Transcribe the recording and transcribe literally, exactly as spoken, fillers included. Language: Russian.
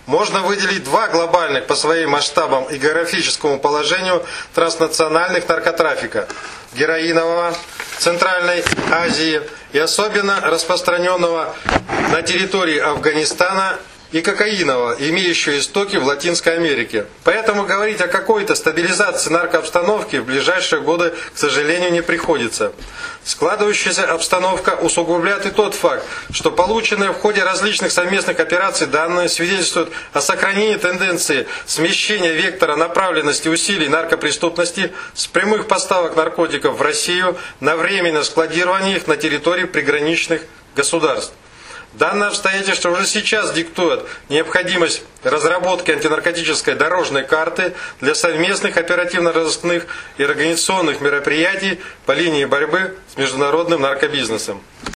можно выделить два глобальных по своим масштабам и географическому положению транснациональных наркотрафика – героинового в Центральной Азии и особенно распространенного на территории Афганистана и кокаинового, имеющего истоки в Латинской Америке. Поэтому говорить о какой-то стабилизации наркообстановки в ближайшие годы, к сожалению, не приходится. Складывающаяся обстановка усугубляет и тот факт, что полученные в ходе различных совместных операций данные свидетельствуют о сохранении тенденции смещения вектора направленности усилий наркопреступности с прямых поставок наркотиков в Россию на временное складирование их на территории приграничных государств. Данное обстоятельство уже сейчас диктует необходимость разработки антинаркотической дорожной карты для совместных оперативно-розыскных и организационных мероприятий по линии борьбы с международным наркобизнесом.